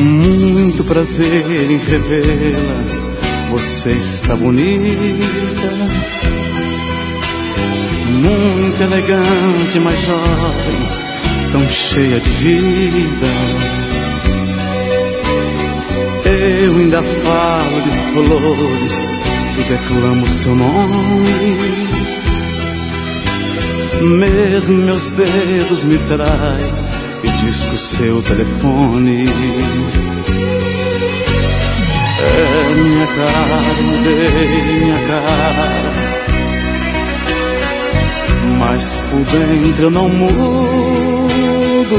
Muito prazer em revê-la, você está bonita, muito elegante, mas jovem, tão cheia de vida. Eu ainda falo de flores e declamo seu nome, mesmo meus dedos me traem e disco seu telefone. É minha cara, mudei minha cara, mas por dentro eu não mudo.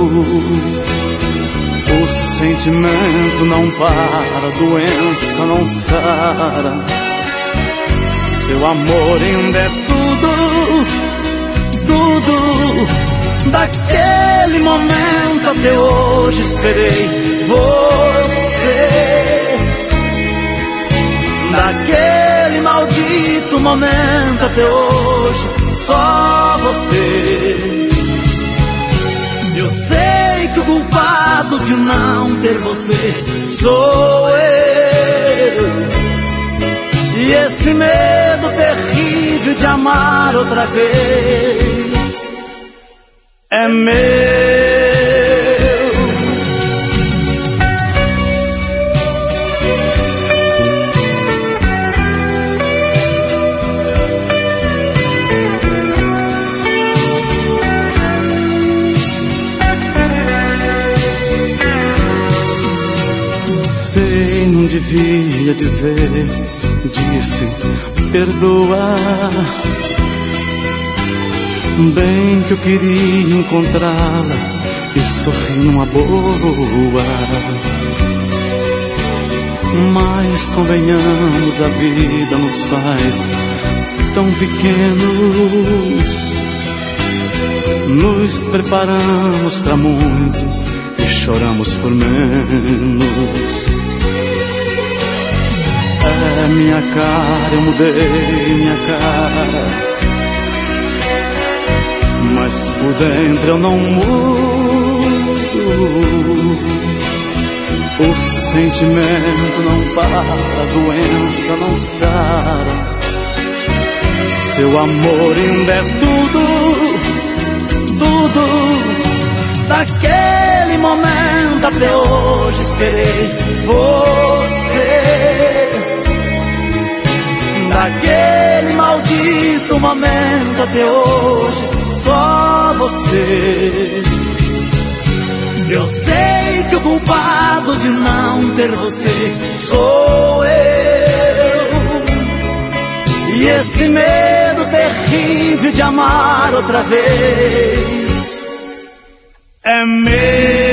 O sentimento não para, a doença não sara. Seu amor ainda é tudo, tudo. Daquele momento até hoje esperei você. Daquele maldito momento até hoje só você. Eu sei que o culpado de não ter você sou eu. E esse medo terrível de amar outra vez é meu. Sei, não devia dizer, disse, perdoa. Bem que eu queria encontrá-la e sorrir numa boa, mas convenhamos, a vida nos faz tão pequenos. Nos preparamos pra muito e choramos por menos. É minha cara, eu mudei minha cara, mas por dentro eu não mudo. O sentimento não para, a doença não sara. Seu amor ainda é tudo, tudo. Daquele momento até hoje esperei você. Daquele maldito momento até hoje só você. Eu sei que o culpado de não ter você sou eu. E esse medo terrível de amar outra vez é meu.